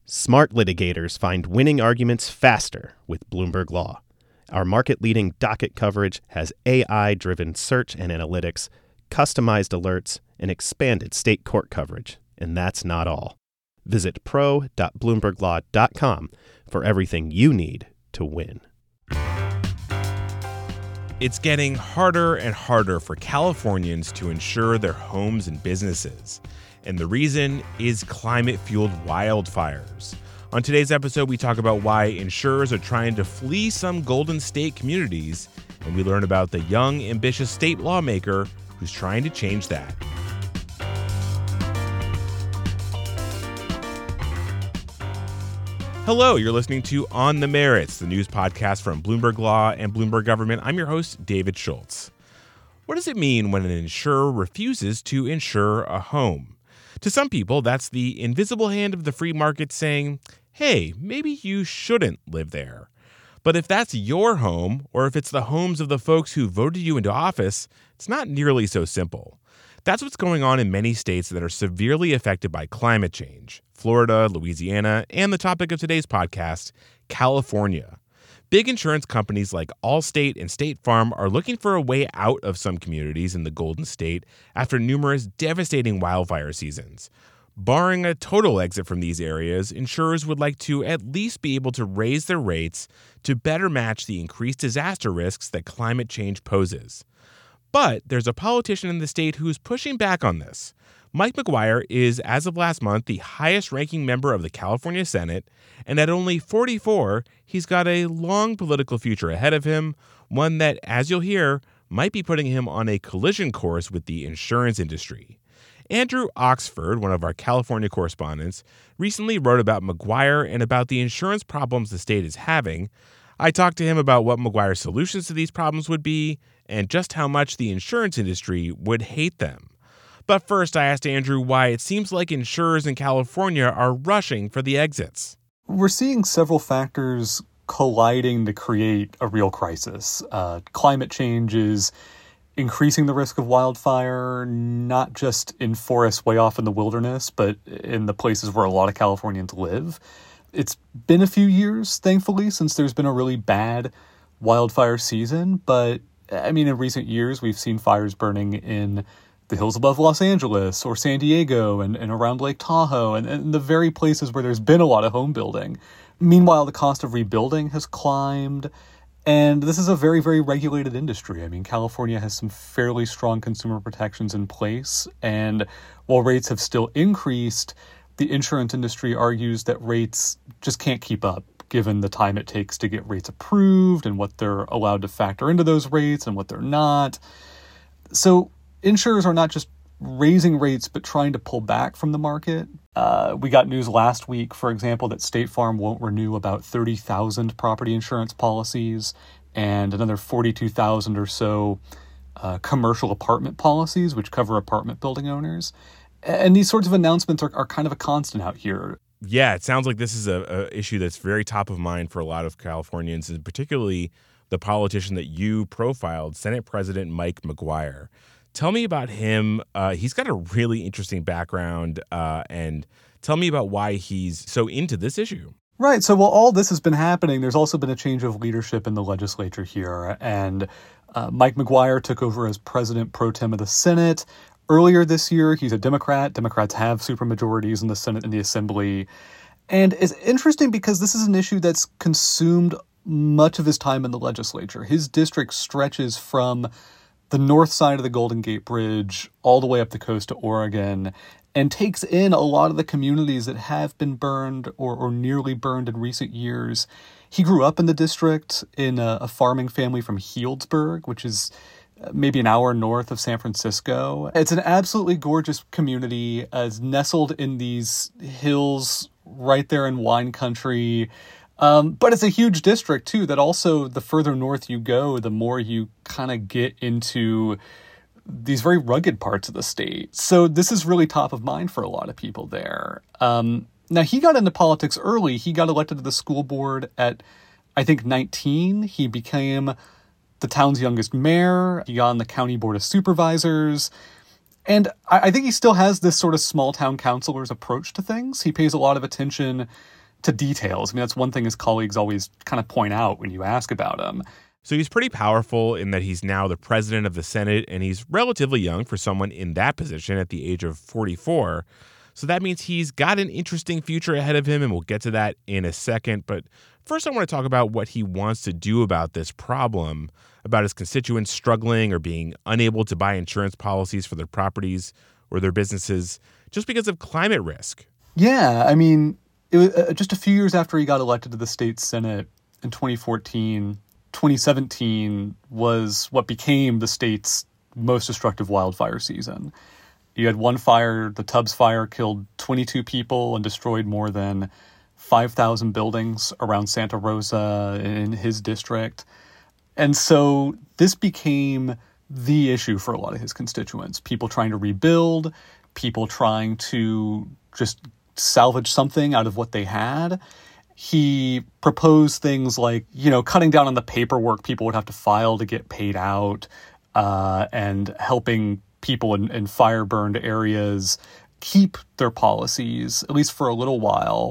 Smart litigators find winning arguments faster with Bloomberg Law. Our market-leading docket coverage has AI-driven search and analytics, customized alerts, and expanded state court coverage. And that's not all. Visit pro.bloomberglaw.com for everything you need to win. It's getting harder and harder for Californians to insure their homes and businesses. And the reason is climate-fueled wildfires. On today's episode, we talk about why insurers are trying to flee some Golden State communities, and we learn about the young, ambitious state lawmaker who's trying to change that. Hello, you're listening to On the Merits, the news podcast from Bloomberg Law and Bloomberg Government. I'm your host, David Schultz. What does it mean when an insurer refuses to insure a home? To some people, that's the invisible hand of the free market saying, hey, maybe you shouldn't live there. But if that's your home, or if it's the homes of the folks who voted you into office, it's not nearly so simple. That's what's going on in many states that are severely affected by climate change. Florida, Louisiana, and the topic of today's podcast, California. Big insurance companies like Allstate and State Farm are looking for a way out of some communities in the Golden State after numerous devastating wildfire seasons. Barring a total exit from these areas, insurers would like to at least be able to raise their rates to better match the increased disaster risks that climate change poses. But there's a politician in the state who's pushing back on this. Mike McGuire is, as of last month, the highest-ranking member of the California Senate, and at only 44, he's got a long political future ahead of him, one that, as you'll hear, might be putting him on a collision course with the insurance industry. Andrew Oxford, one of our California correspondents, recently wrote about McGuire and about the insurance problems the state is having. I talked to him about what McGuire's solutions to these problems would be, and just how much the insurance industry would hate them. But first, I asked Andrew why it seems like insurers in California are rushing for the exits. We're seeing several factors colliding to create a real crisis. Climate change is increasing the risk of wildfire, not just in forests way off in the wilderness, but in the places where a lot of Californians live. It's been a few years, thankfully, since there's been a really bad wildfire season. But, in recent years, we've seen fires burning in the hills above Los Angeles or San Diego and around Lake Tahoe and the very places where there's been a lot of home building. Meanwhile, the cost of rebuilding has climbed, and this is a very, very regulated industry. California has some fairly strong consumer protections in place, and while rates have still increased, the insurance industry argues that rates just can't keep up, given the time it takes to get rates approved and what they're allowed to factor into those rates and what they're not. So insurers are not just raising rates, but trying to pull back from the market. We got news last week, for example, that State Farm won't renew about 30,000 property insurance policies and another 42,000 or so commercial apartment policies, which cover apartment building owners. And these sorts of announcements are kind of a constant out here. Yeah, it sounds like this is a issue that's very top of mind for a lot of Californians, and particularly the politician that you profiled, Senate President Mike McGuire. Tell me about him. He's got a really interesting background, and tell me about why he's so into this issue. Right. So while all this has been happening, there's also been a change of leadership in the legislature here. And Mike McGuire took over as president pro tem of the Senate. Earlier this year, he's a Democrat. Democrats have supermajorities in the Senate and the Assembly. And it's interesting because this is an issue that's consumed much of his time in the legislature. His district stretches from the north side of the Golden Gate Bridge all the way up the coast to Oregon and takes in a lot of the communities that have been burned or nearly burned in recent years. He grew up in the district in a farming family from Healdsburg, which is maybe an hour north of San Francisco. It's an absolutely gorgeous community. It's nestled in these hills right there in wine country. But it's a huge district, too, that also the further north you go, the more you kind of get into these very rugged parts of the state. So this is really top of mind for a lot of people there. Now, he got into politics early. He got elected to the school board at, I think, 19. He became the town's youngest mayor. He got on the county board of supervisors. And I think he still has this sort of small-town councilor's approach to things. He pays a lot of attention to details. I mean, that's one thing his colleagues always kind of point out when you ask about him. So he's pretty powerful in that he's now the president of the Senate, and he's relatively young for someone in that position at the age of 44. So that means he's got an interesting future ahead of him, and we'll get to that in a second. But first, I want to talk about what he wants to do about this problem, about his constituents struggling or being unable to buy insurance policies for their properties or their businesses just because of climate risk. Yeah, I mean, it was just a few years after he got elected to the state Senate in 2014, 2017 was what became the state's most destructive wildfire season. You had one fire, the Tubbs Fire, killed 22 people and destroyed more than 5,000 buildings around Santa Rosa in his district. And so this became the issue for a lot of his constituents. People trying to rebuild, people trying to just salvage something out of what they had. He proposed things like, cutting down on the paperwork people would have to file to get paid out, and helping people in fire-burned areas keep their policies, at least for a little while.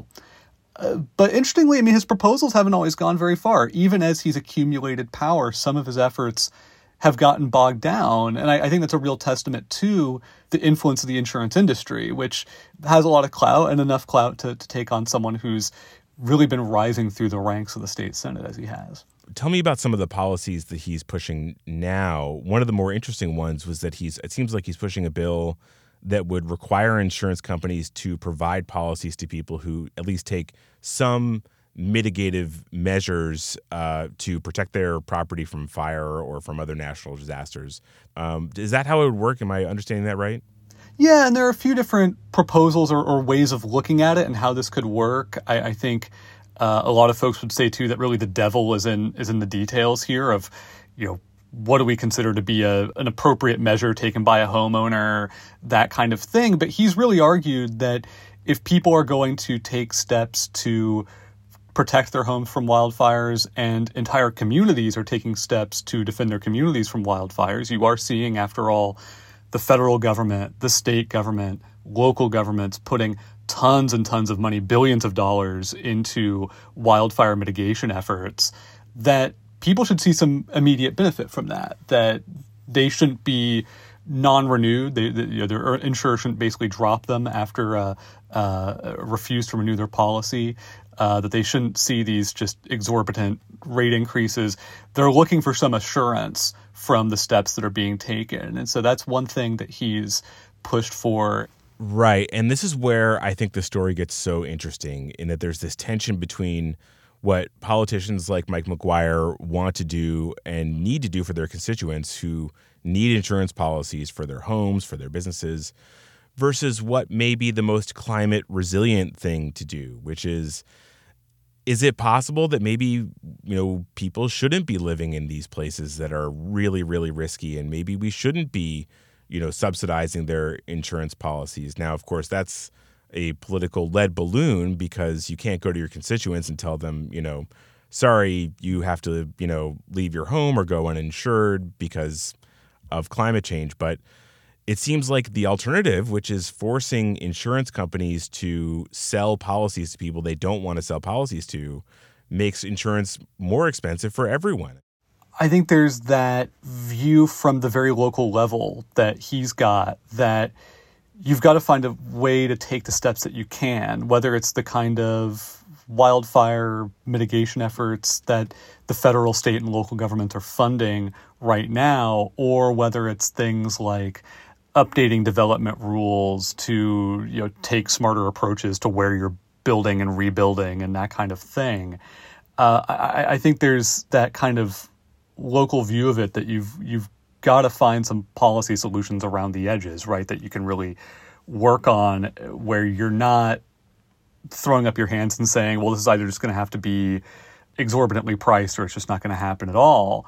But interestingly, I mean, his proposals haven't always gone very far. Even as he's accumulated power, some of his efforts have gotten bogged down. And I think that's a real testament to the influence of the insurance industry, which has a lot of clout and enough clout to take on someone who's really been rising through the ranks of the state Senate as he has. Tell me about some of the policies that he's pushing now. One of the more interesting ones was that it seems like he's pushing a bill that would require insurance companies to provide policies to people who at least take some mitigative measures to protect their property from fire or from other natural disasters. Is that how it would work? Am I understanding that right? Yeah, and there are a few different proposals or ways of looking at it and how this could work. I think a lot of folks would say, too, that really the devil is in the details here of, what do we consider to be an appropriate measure taken by a homeowner, that kind of thing. But he's really argued that if people are going to take steps to protect their homes from wildfires and entire communities are taking steps to defend their communities from wildfires, you are seeing, after all, the federal government, the state government, local governments putting tons and tons of money, billions of dollars into wildfire mitigation efforts, that people should see some immediate benefit from that they shouldn't be non-renewed. Their insurer shouldn't basically drop them after refuse to renew their policy, that they shouldn't see these just exorbitant rate increases. They're looking for some assurance from the steps that are being taken. And so that's one thing that he's pushed for. Right. And this is where I think the story gets so interesting, in that there's this tension between what politicians like Mike McGuire want to do and need to do for their constituents who need insurance policies for their homes, for their businesses, versus what may be the most climate resilient thing to do, which is it possible that maybe, people shouldn't be living in these places that are really, really risky, and maybe we shouldn't be, subsidizing their insurance policies? Now, of course, that's a political lead balloon, because you can't go to your constituents and tell them, sorry, you have to, leave your home or go uninsured because of climate change. But it seems like the alternative, which is forcing insurance companies to sell policies to people they don't want to sell policies to, makes insurance more expensive for everyone. I think there's that view from the very local level that he's got, that you've got to find a way to take the steps that you can, whether it's the kind of wildfire mitigation efforts that the federal, state, and local governments are funding right now, or whether it's things like updating development rules to take smarter approaches to where you're building and rebuilding and that kind of thing. I think there's that kind of local view of it, that you've got to find some policy solutions around the edges, right, that you can really work on, where you're not throwing up your hands and saying, well, this is either just going to have to be exorbitantly priced or it's just not going to happen at all.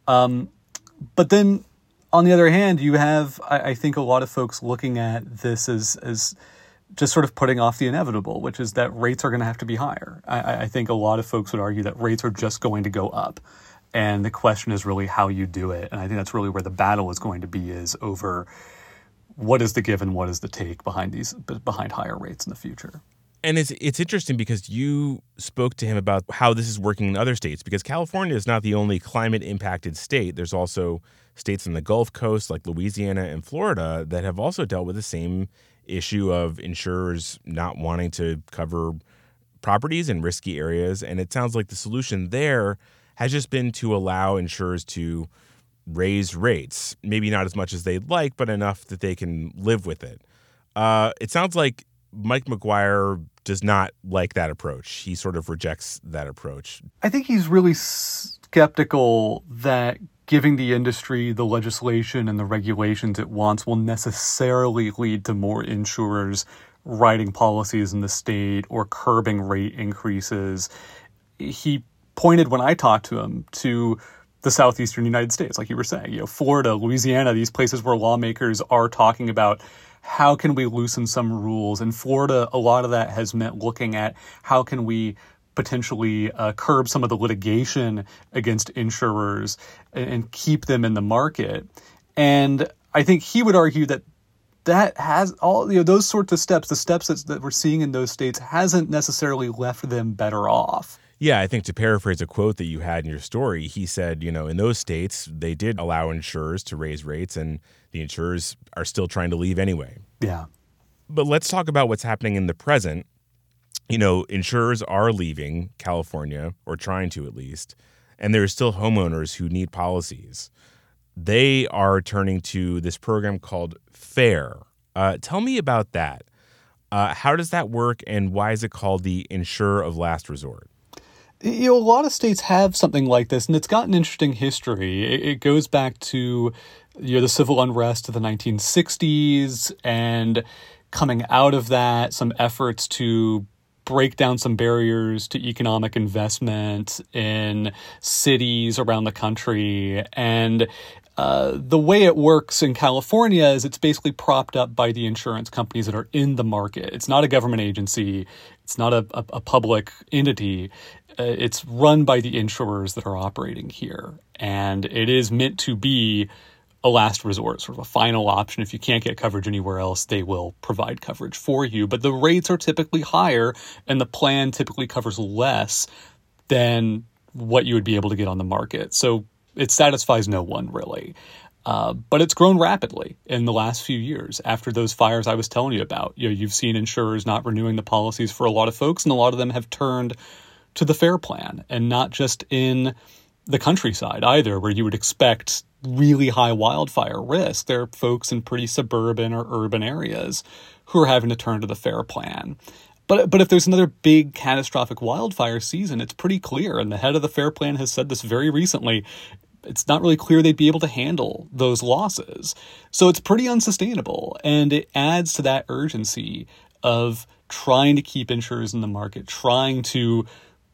But then on the other hand, you have, I think, a lot of folks looking at this as just sort of putting off the inevitable, which is that rates are going to have to be higher. I think a lot of folks would argue that rates are just going to go up. And the question is really how you do it. And I think that's really where the battle is going to be, is over what is the give and what is the take behind higher rates in the future. And it's interesting because you spoke to him about how this is working in other states, because California is not the only climate-impacted state. There's also states in the Gulf Coast like Louisiana and Florida that have also dealt with the same issue of insurers not wanting to cover properties in risky areas. And it sounds like the solution there has just been to allow insurers to raise rates, maybe not as much as they'd like, but enough that they can live with it. It sounds like Mike McGuire does not like that approach. He sort of rejects that approach. I think he's really skeptical that giving the industry the legislation and the regulations it wants will necessarily lead to more insurers writing policies in the state or curbing rate increases. He pointed, when I talked to him, to the southeastern United States, like you were saying, Florida, Louisiana, these places where lawmakers are talking about how can we loosen some rules. In Florida, a lot of that has meant looking at how can we potentially curb some of the litigation against insurers and keep them in the market. And I think he would argue that has all those sorts of steps, the steps that we're seeing in those states, hasn't necessarily left them better off. Yeah, I think to paraphrase a quote that you had in your story, he said, in those states, they did allow insurers to raise rates, and the insurers are still trying to leave anyway. Yeah. But let's talk about what's happening in the present. Insurers are leaving California, or trying to at least, and there are still homeowners who need policies. They are turning to this program called FAIR. Tell me about that. How does that work, and why is it called the Insurer of Last Resort? A lot of states have something like this, and it's got an interesting history. It goes back to the civil unrest of the 1960s, and coming out of that, some efforts to break down some barriers to economic investment in cities around the country. And the way it works in California is it's basically propped up by the insurance companies that are in the market. It's not a government agency. It's not a public entity. It's run by the insurers that are operating here. And it is meant to be a last resort, sort of a final option. If you can't get coverage anywhere else, they will provide coverage for you. But the rates are typically higher, and the plan typically covers less than what you would be able to get on the market. So it satisfies no one, really. But it's grown rapidly in the last few years after those fires I was telling you about. You've seen insurers not renewing the policies for a lot of folks, and a lot of them have turned to the FAIR plan, and not just in the countryside either, where you would expect really high wildfire risk. There are folks in pretty suburban or urban areas who are having to turn to the FAIR plan. But if there's another big catastrophic wildfire season, it's pretty clear, and the head of the FAIR plan has said this very recently, it's not really clear they'd be able to handle those losses. So it's pretty unsustainable, and it adds to that urgency of trying to keep insurers in the market, trying to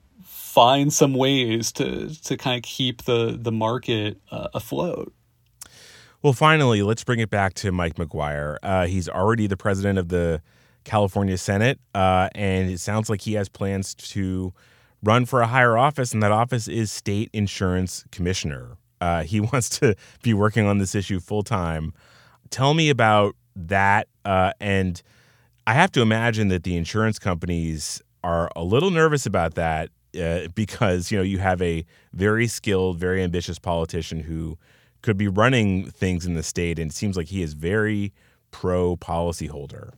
find some ways to kind of keep the market afloat. Well, finally, let's bring it back to Mike McGuire. He's already the president of the California Senate, and it sounds like he has plans to run for a higher office, and that office is State Insurance Commissioner. He wants to be working on this issue full time. Tell me about that, and I have to imagine that the insurance companies are a little nervous about that because you have a very skilled, very ambitious politician who could be running things in the state, and it seems like he is very pro policyholder.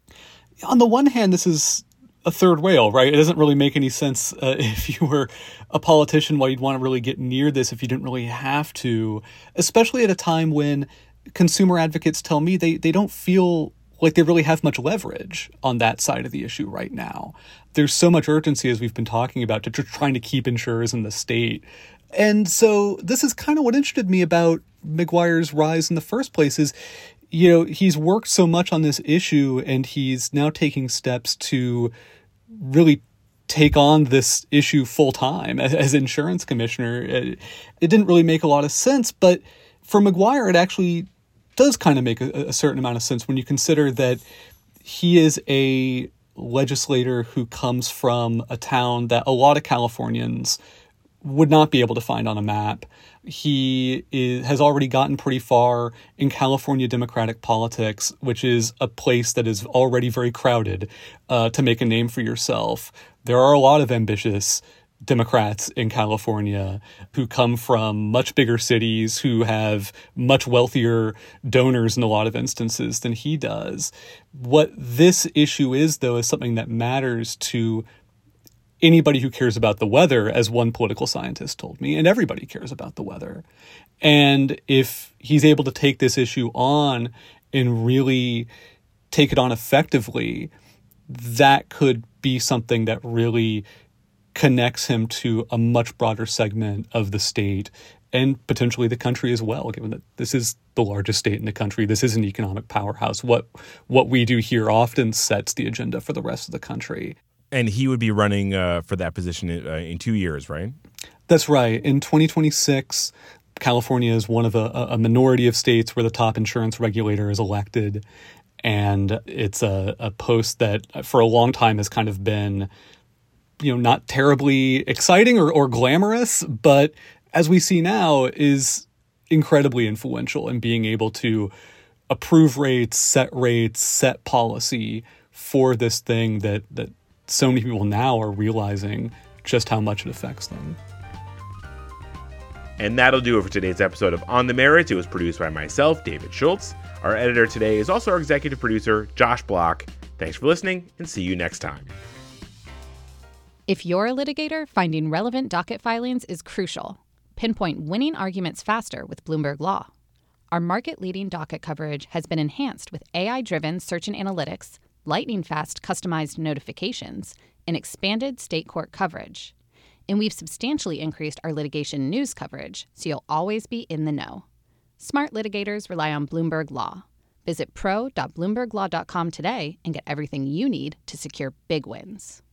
On the one hand, this is a third rail, right? It doesn't really make any sense if you were a politician why you'd want to really get near this if you didn't really have to, especially at a time when consumer advocates tell me they don't feel like they really have much leverage on that side of the issue right now. There's so much urgency, as we've been talking about, to trying to keep insurers in the state. And so this is kind of what interested me about McGuire's rise in the first place is, he's worked so much on this issue, and he's now taking steps to really take on this issue full time as insurance commissioner. It didn't really make a lot of sense, but for McGuire, it actually does kind of make a certain amount of sense when you consider that he is a legislator who comes from a town that a lot of Californians would not be able to find on a map. He has already gotten pretty far in California Democratic politics, which is a place that is already very crowded to make a name for yourself. There are a lot of ambitious Democrats in California who come from much bigger cities, who have much wealthier donors in a lot of instances than he does. What this issue is, though, is something that matters to anybody who cares about the weather, as one political scientist told me, and everybody cares about the weather. And if he's able to take this issue on and really take it on effectively, that could be something that really connects him to a much broader segment of the state and potentially the country as well, given that this is the largest state in the country. This is an economic powerhouse. What we do here often sets the agenda for the rest of the country. And he would be running for that position in 2 years, right? That's right. In 2026, California is one of a minority of states where the top insurance regulator is elected. And it's a post that for a long time has kind of been, not terribly exciting or glamorous, but as we see now is incredibly influential in being able to approve rates, set policy for this thing that so many people now are realizing just how much it affects them. And that'll do it for today's episode of On the Merits. It was produced by myself, David Schultz. Our editor today is also our executive producer, Josh Block. Thanks for listening, and see you next time. If you're a litigator, finding relevant docket filings is crucial. Pinpoint winning arguments faster with Bloomberg Law. Our market-leading docket coverage has been enhanced with AI-driven search and analytics, lightning-fast customized notifications, and expanded state court coverage. And we've substantially increased our litigation news coverage, so you'll always be in the know. Smart litigators rely on Bloomberg Law. Visit pro.bloomberglaw.com today and get everything you need to secure big wins.